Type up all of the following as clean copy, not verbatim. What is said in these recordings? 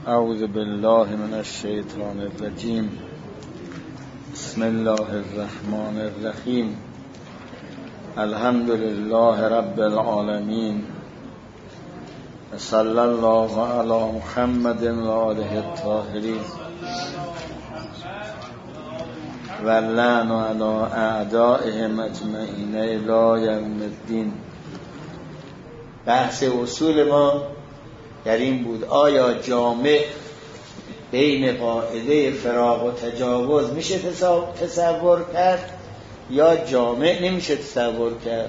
اعوذ بالله من الشیطان الرجیم. بسم الله الرحمن الرحیم. الحمد لله رب العالمین. صلی الله علی محمد و آله الطاهرین و لعن علی اعدائهم اجمعین الی یوم الدین. بحث اصول ما در این بود: آیا جامع بین قاعده فراق و تجاوز میشه تصور کرد یا جامع نمیشه تصور کرد؟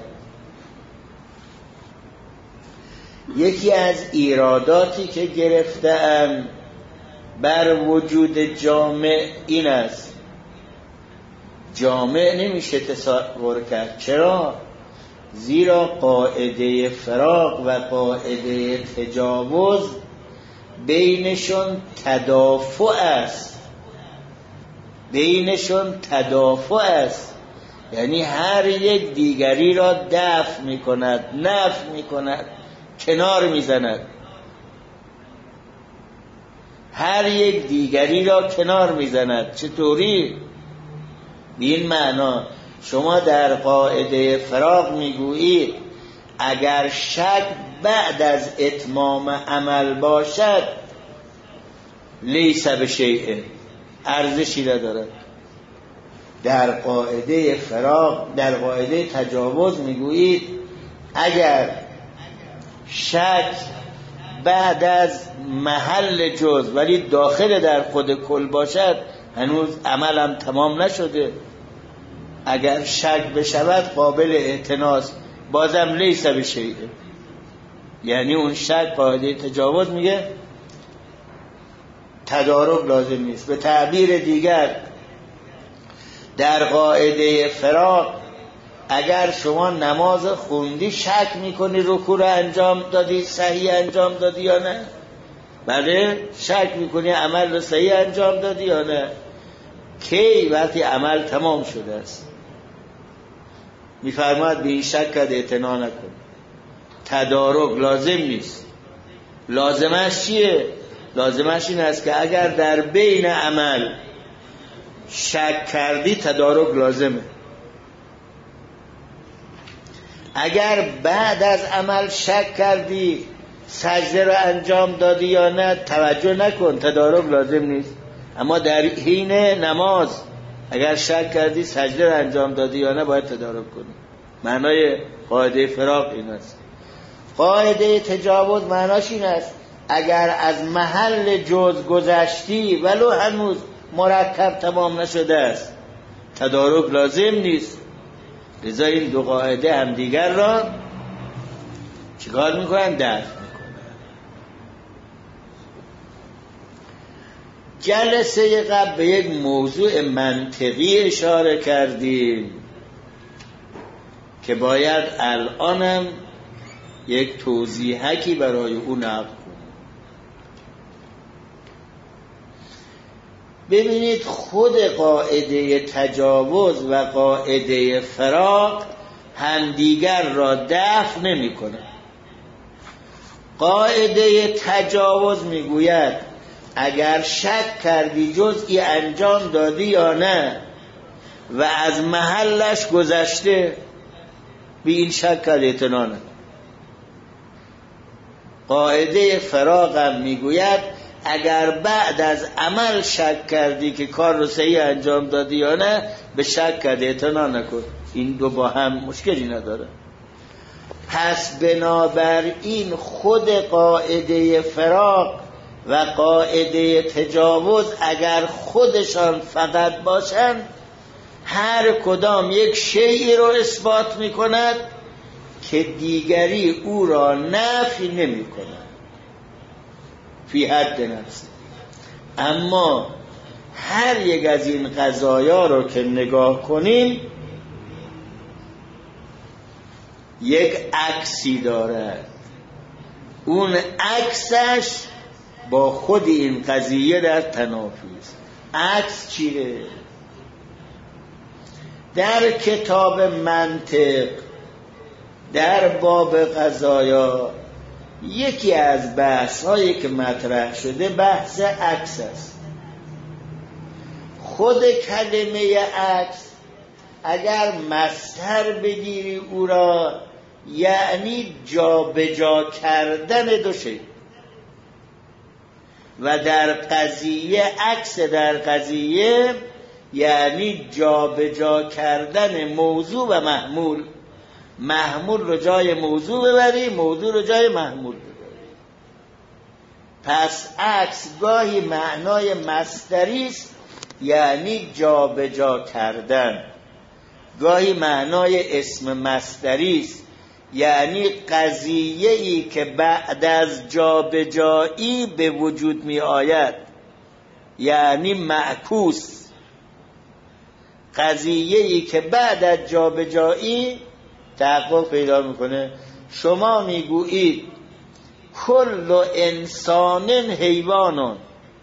یکی از ایراداتی که گرفته‌ام بر وجود جامع این است: جامع نمیشه تصور کرد. چرا؟ زیرا قاعده فراق و قاعده تجاوز بینشون تدافع است. یعنی هر یک دیگری را دفع میکند، نفی میکند، کنار میزند. هر یک دیگری را کنار میزند. چطوری؟ به این معنا شما در قاعده فراق میگویید اگر شک بعد از اتمام عمل باشد لیس بشیء، ارزشی ندارد. در قاعده فراق، در قاعده تجاوز میگویید اگر شک بعد از محل جزء ولی داخل در خود کل باشد هنوز عملم تمام نشده. اگر شک بشود قابل اعتناست، بازم لیس بشیء. یعنی اون شک قاعده تجاوز میگه تدارک لازم نیست. به تعبیر دیگر در قاعده فراق اگر شما نماز خوندی شک میکنی رکوع رو انجام دادی، صحیح انجام دادی یا نه؟ بله، شک میکنی عمل رو صحیح انجام دادی یا نه؟ کی؟ وقتی عمل تمام شده است. میفرماید به این شک کد اعتنا نکن. تدارک لازم نیست. لازمش چیه؟ لازمش این است که اگر در بین عمل شک کردی تدارک لازمه. اگر بعد از عمل شک کردی سجده رو انجام دادی یا نه توجه نکن، تدارک لازم نیست. اما در حین نماز اگر شک کردی سجده رو انجام دادی یا نه باید تدارک کنی. معنای قاعده فراق این است. قاعده تجاوز معناش این است اگر از محل جزء گذشتی ولو هنوز مرکب تمام نشده است تدارک لازم نیست. لذا این دو قاعده همدیگر را چیکار میکنن؟ دفع میکنن. جلسه قبل به یک موضوع منطقی اشاره کردیم که باید الانم یک توضیحکی برای اون نقل کنیم. ببینید خود قاعده تجاوز و قاعده فراق همدیگر را دفع نمی کنند. قاعده تجاوز میگوید اگر شک کردی جزئی انجام دادی یا نه و از محلش گذشته به این شک کرد اعتنا نکن. قاعده فراق هم میگوید اگر بعد از عمل شک کردی که کار رو صحیح انجام دادی یا نه به شک کرد اعتنا نکن. این دو با هم مشکلی نداره. پس بنابراین خود قاعده فراق و قاعده تجاوز اگر خودشان فقط باشند هر کدام یک شیئی رو اثبات می کند که دیگری او را نفی نمی کند فی حد نفس. اما هر یک از این قضایا رو که نگاه کنیم یک عکسی دارد. اون عکسش با خود این قضیه در تنافی است. عکس چیه؟ در کتاب منطق در باب قضایا یکی از بحث هایی که مطرح شده بحث عکس است. خود کلمه عکس اگر مصدر بگیری او را یعنی جا به جا کردن دو شی، و در قضیه عکس در قضیه یعنی جا به جا کردن موضوع و محمول. محمول رو جای موضوع ببری، موضوع رو جای محمول ببری. پس عکس گاهی معنای مصدری است یعنی جا به جا کردن، گاهی معنای اسم مصدری است یعنی قضیه‌ای که بعد از جابجایی به وجود می آید، یعنی معکوس. قضیه‌ای که بعد از جابجایی تحقق پیدا میکنه. شما میگویید کل انسان حیوانون،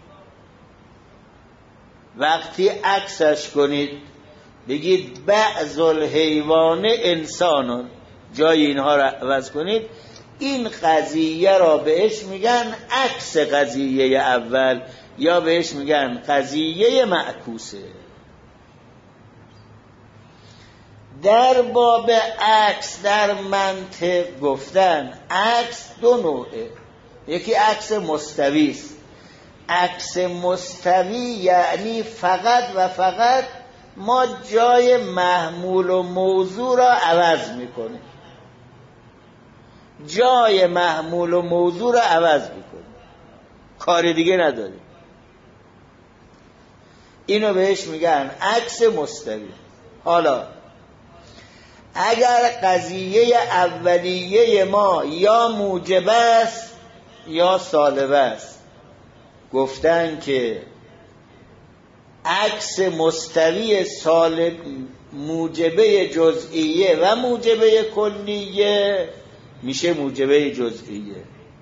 وقتی عکسش کنید بگید بعض الحیوان انسانون، جای اینها را عوض کنید، این قضیه را بهش میگن عکس قضیه اول، یا بهش میگن قضیه معکوسه. در باب عکس در منطق گفتن عکس دو نوعه. یکی عکس مستوی است. عکس مستوی یعنی فقط و فقط ما جای محمول و موضوع را عوض میکنیم، جای محمول و موضوع را عوض میکنیم، کار دیگه نداریم. اینو بهش میگن عکس مستوی. حالا اگر قضیه اولیه ما یا موجب است یا سالبه است، گفتن که عکس مستوی سالب موجبه جزئیه و موجبه کلیه میشه موجبه جزئیه،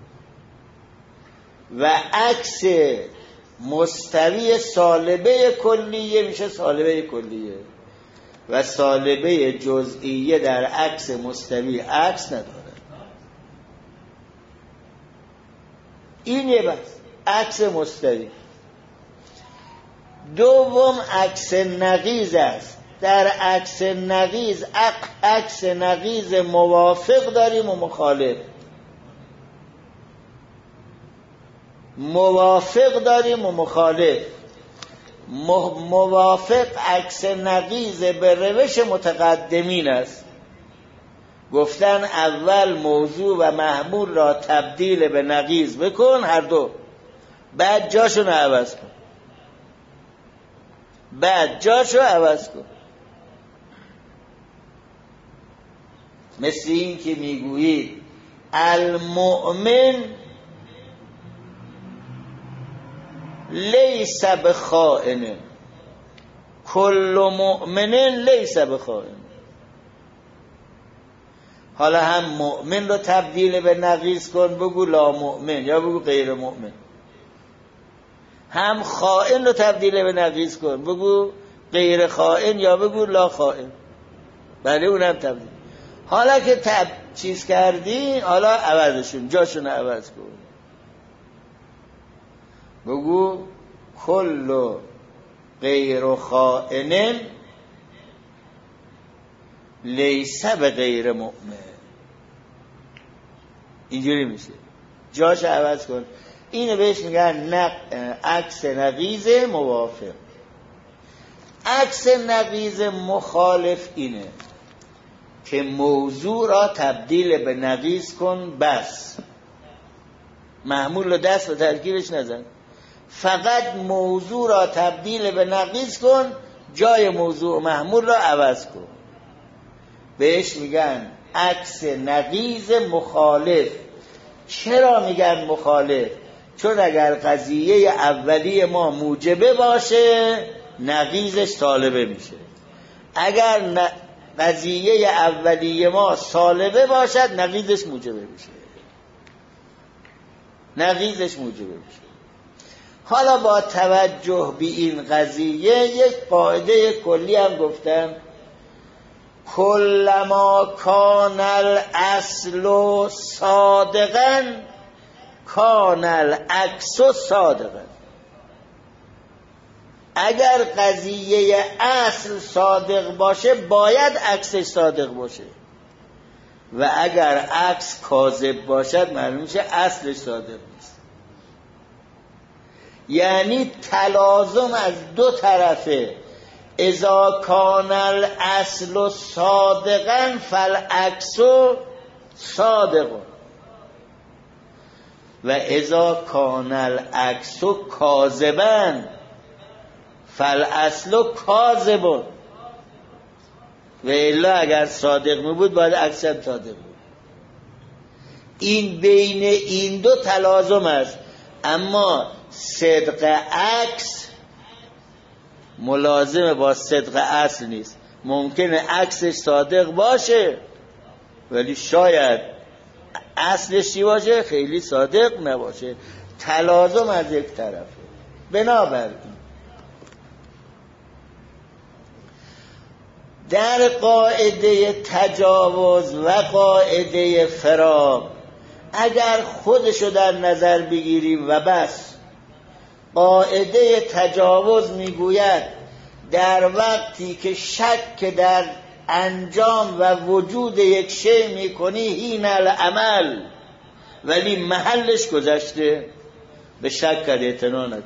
و عکس مستوی سالبه کلیه میشه سالبه کلیه، و سالبه جزئیه در عکس مستوی عکس نداره. این یه بحث عکس مستوی. دوم عکس نقیض است. در عکس نقیض عکس نقیض موافق داریم و مخالف. موافق داریم و مخالف. موافق عکس نقیض به روش متقدمین است. گفتن اول موضوع و محمول را تبدیل به نقیض بکن، هر دو، بعد جاشو عوض کن، بعد جاشو عوض کن. مثل این که میگویید المؤمن لیس بخائن، کل مؤمن لیس بخائن. حالا هم مؤمن رو تبدیل به نقیض کن، بگو لا مؤمن یا بگو غیر مؤمن. هم خائن رو تبدیل به نقیض کن، بگو غیر خائن یا بگو لا خائن. بله اونم تبدیل. حالا که چیز کردی، حالا عوضشون، جاشون عوض کن، بگو کل غیر خائن لیس به غیر مؤمن. اینجوری میشه، جاش عوض کن. اینو بهش میگن عکس نقیض موافق. عکس نقیض مخالف اینه که موضوع را تبدیل به نقیض کن، بس محمول رو دست و ترکیبش نزن، فقط موضوع را تبدیل به نقیض کن، جای موضوع و محمول را عوض کن. بهش میگن عکس نقیض مخالف. چرا میگن مخالف؟ چون اگر قضیه اولیه ما موجبه باشه نقیضش سالبه میشه، اگر قضیه اولیه ما سالبه باشد نقیضش موجبه میشه، نقیضش موجبه میشه. حالا با توجه به این قضیه یک قاعده کلی هم گفتن، کلما کان الاصل صادقا کان العکس صادقا. اگر قضیه اصل صادق باشه باید عکسش صادق باشه، و اگر عکس کاذب باشد معلوم میشه اصلش صادق نیست. یعنی تلازم از دو طرفه. اذا کان الاصل صادقا فالعکس صادق، و اذا کان العکس کاذبا فالاصل کاذب. و الا اگر صادق می بود باید عکس صادق بود. این بین این دو تلازم است، اما صدق عکس ملازم با صدق اصل نیست. ممکنه عکسش صادق باشه ولی شاید اصلش چی باشه؟ خیلی صادق نباشه. تلازم از یک طرفه. بنابراین در قاعده تجاوز و قاعده فراق اگر خودشو در نظر بگیریم و بس، قاعده تجاوز میگوید در وقتی که شک در انجام و وجود یک شی میکنی هین العمل، ولی محلش گذشته، به شک اعتنا نکن،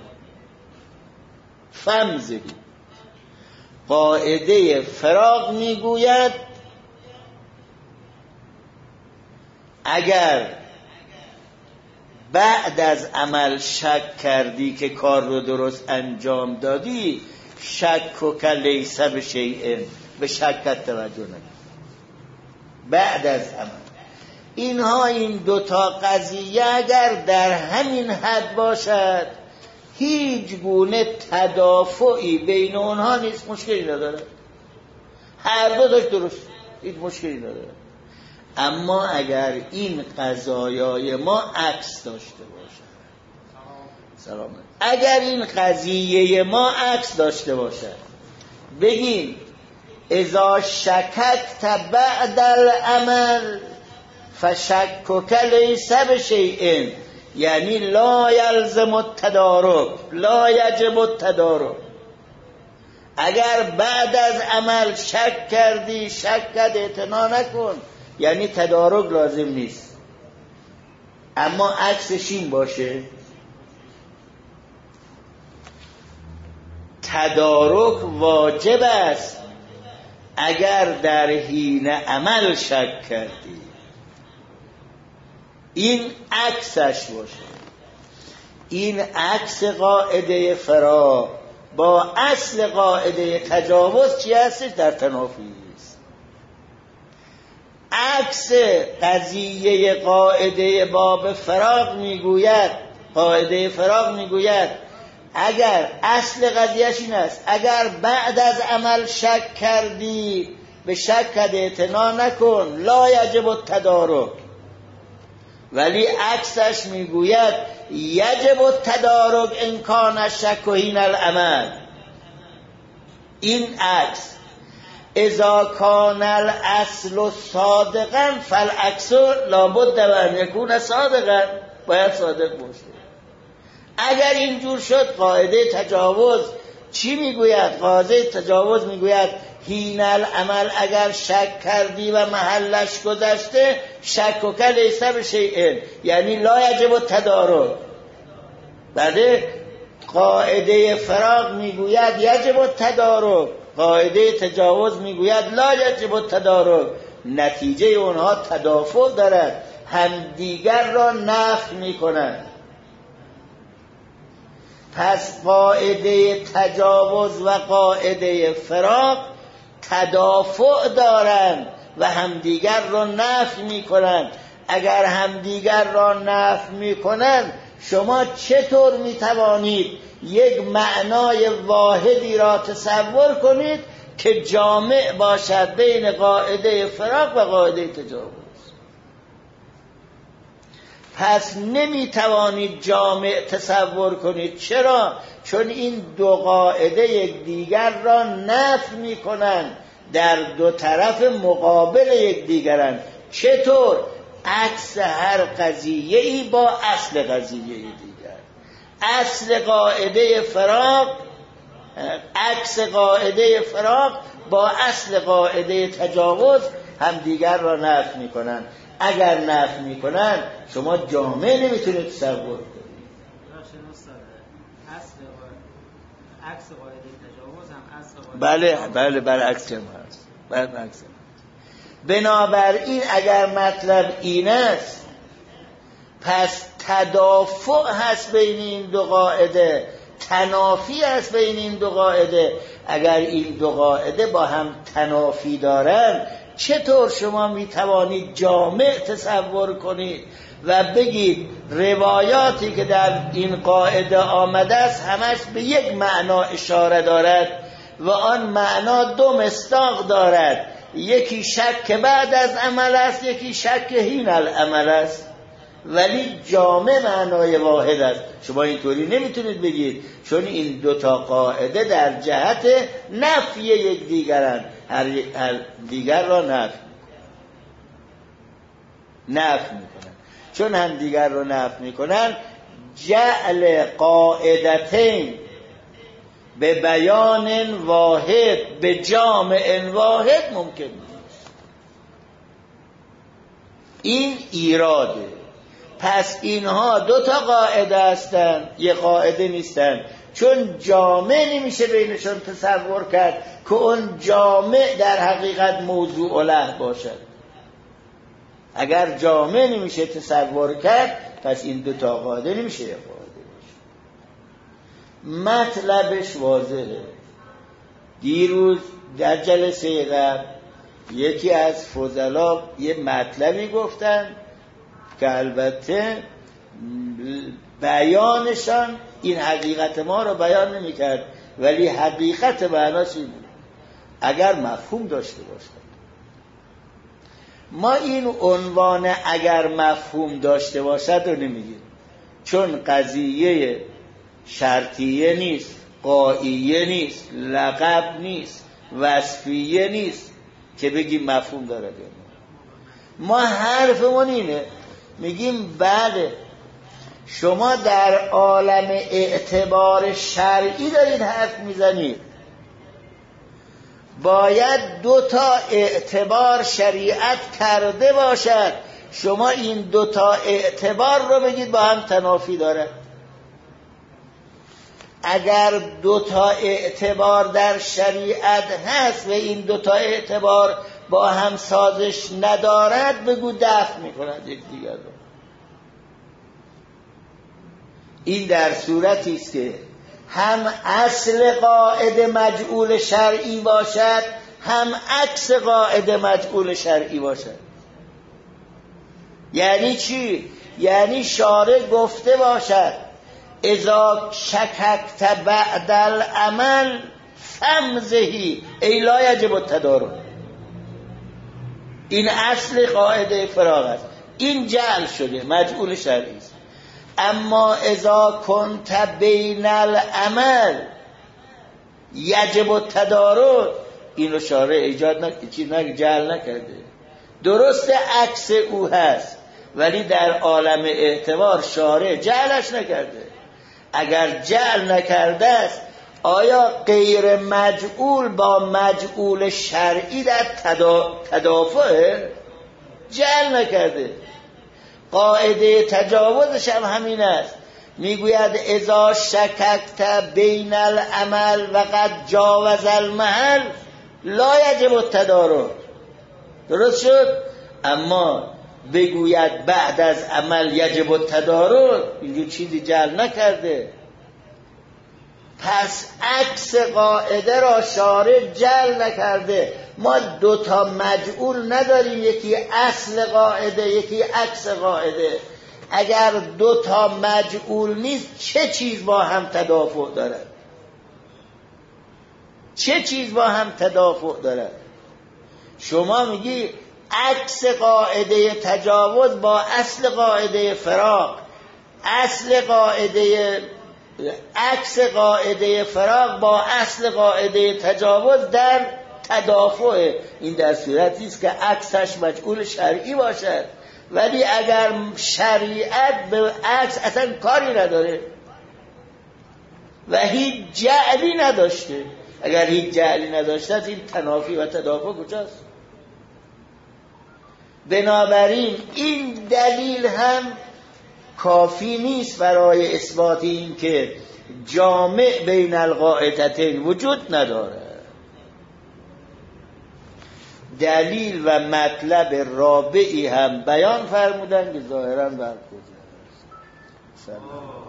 فمزدی. قاعده فراق میگوید اگر بعد از عمل شک کردی که کار رو درست انجام دادی، شک و کلیس به شیء، به شکت توجه نکن بعد از عمل. اینها این دوتا قضیه اگر در همین حد باشد هیچ گونه تدافعی بین اونها نیست، مشکلی نداره، هر دو داشت درست، هیچ مشکلی نداره. اما اگر این قضایای ما عکس داشته باشد، سلام، اگر این قضیه ما عکس داشته باشد، بگیم اذا شککت بعد العمل فشکک لیس بشیء، یعنی لا یلزم التدارک، لا یجب التدارک. اگر بعد از عمل شک کردی، شکت اعتنا نکن، یعنی تدارک لازم نیست. اما عکسش این باشه، تدارک واجب است اگر در حین عمل شک کردی، این عکسش باشه. این عکس قاعده فراق با اصل قاعده تجاوز چی هستش؟ در تنافی است. عکس قضیه قاعده باب فراق میگوید، قاعده فراق میگوید اگر اصل قضیهش این است، اگر بعد از عمل شک کردی به شک اعتنا نکن، لا یجب التدارک. ولی عکسش میگوید یجب التدارک ان کان الشک حین العمل. این عکس اذا کان الاصل صادقا فالعکس لابد ان یکون صادقا، باید صادق باشه. اگر اینجور شد قاعده تجاوز چی میگوید؟ قاعده تجاوز میگوید حین العمل اگر شک کردی و محلش گذشته، شک و لیس بشیء، یعنی لا یجب التدارک. بله، قاعده فراق میگوید یجب التدارک، قاعده تجاوز میگوید لا یجب التدارک. نتیجه اونها تدافع دارد، همدیگر را نفی میکنند. پس قاعده تجاوز و قاعده فراق تدافع دارند و همدیگر را نفی میکنند. اگر همدیگر را نفی میکنند، شما چطور میتوانید یک معنای واحدی را تصور کنید که جامع باشد بین قاعده فراق و قاعده تجاوز؟ پس نمیتوانید جامع تصور کنید. چرا؟ چون این دو قاعده یکدیگر را نفی میکنند، در دو طرف مقابل یکدیگرند. چطور؟ عکس هر قضیه‌ای با اصل قضیه دیگر. اصل قاعده فراق، عکس قاعده فراق با اصل قاعده تجاوز هم دیگر را نفی میکنن. اگر نفی میکنن شما جامعه نمیتونید تصور کنید. عکس قاعده تجاوز هم اصل بله برعکس هم هست. برعکس. بنابراین اگر مطلب این است پس تدافع هست بین این دو قاعده، تنافی هست بین این دو قاعده. اگر این دو قاعده با هم تنافی دارن چطور شما میتوانید جامع تصور کنید و بگید روایاتی که در این قاعده آمده است همش به یک معنا اشاره دارد و آن معنا دو مصداق دارد، یکی شک بعد از عمل است، یکی شک حین العمل است، ولی جامع معنای واحد است. شما اینطوری نمیتونید بگید، چون این دوتا قاعده در جهت نفی یک دیگرند، هر دیگر را نفی میکنن. چون هم دیگر را نفی میکنن جعل قاعدتین به بیان واحد به جامع واحد ممکن نیست. این ایراده. پس اینها دو تا قاعده هستن، یه قاعده نیستن، چون جامع نمیشه بینشون تصور کرد که اون جامع در حقیقت موضوع له باشد. اگر جامع نمیشه تصور کرد پس این دو تا قاعده نمیشه یه قاعده باشه. مطلبش واضحه. دیروز در جلسه قبل یکی از فضلا یه مطلبی گفتن که البته بیانشان این حقیقت ما رو بیان نمی کرد، ولی حقیقت معناش این بود اگر مفهوم داشته باشد. ما این عنوان اگر مفهوم داشته باشد رو نمیگیم، چون قضیه شرطیه نیست، قائیه نیست، لقب نیست، وصفیه نیست که بگیم مفهوم داره. ما حرفمون اینه، میگیم بله شما در عالم اعتبار شرعی دارید حرف میزنید، باید دو تا اعتبار شریعت کرده باشد، شما این دو تا اعتبار رو بگید با هم تنافی داره. اگر دو تا اعتبار در شریعت هست و این دو تا اعتبار با هم سازش ندارد بگو دفع میکنند یک دیگر رو. این در صورتی است که هم اصل قاعده مجعول شرعی باشد، هم عکس قاعده مجعول شرعی باشد. یعنی چی؟ یعنی شارع گفته باشد اذا شککت بعد العمل فمزهی ای لا یجب التدارک. این اصل قاعده فراغ است، این جعل شده مجعول شرعی است. اما اذا کنت بین العمل یجب التدارک، این رو شارع ایجاد جعل نکرده. درست عکس او هست ولی در عالم اعتبار شارع جعلش نکرده. اگر جعل نکرده است آیا غیر مجعول با مجعول شرعی در تدافعه؟ جعل نکرده. قاعده تجاوزش هم همین است، میگوید اذا شککت بین العمل و قد جاوز المحل لا یجب التدارک. درست شد؟ اما بگوید بعد از عمل یجب التدارک، اینجور چیزی جعل نکرده. پس عکس قاعده را شارع جعل نکرده. ما دو تا مجعول نداریم، یکی اصل قاعده یکی عکس قاعده. اگر دو تا مجعول نیست چه چیز با هم تدافع دارد؟ چه چیز با هم تدافع دارد؟ شما میگی عکس قاعده تجاوز با اصل قاعده فراق، عکس قاعده فراق با اصل قاعده تجاوز در تدافع. این در صورتی است که عکسش مجعول شرعی باشد. ولی اگر شریعت به عکس اصلا کاری نداره و هیچ جعلی نداشته، اگر هیچ جعلی نداشته این تنافی و تدافع کجاست؟ بنابراین این دلیل هم کافی نیست برای اثبات این که جامع بین القاعدتین وجود نداره. دلیل و مطلب رابعی هم بیان فرمودن که ظاهراً برخوردن.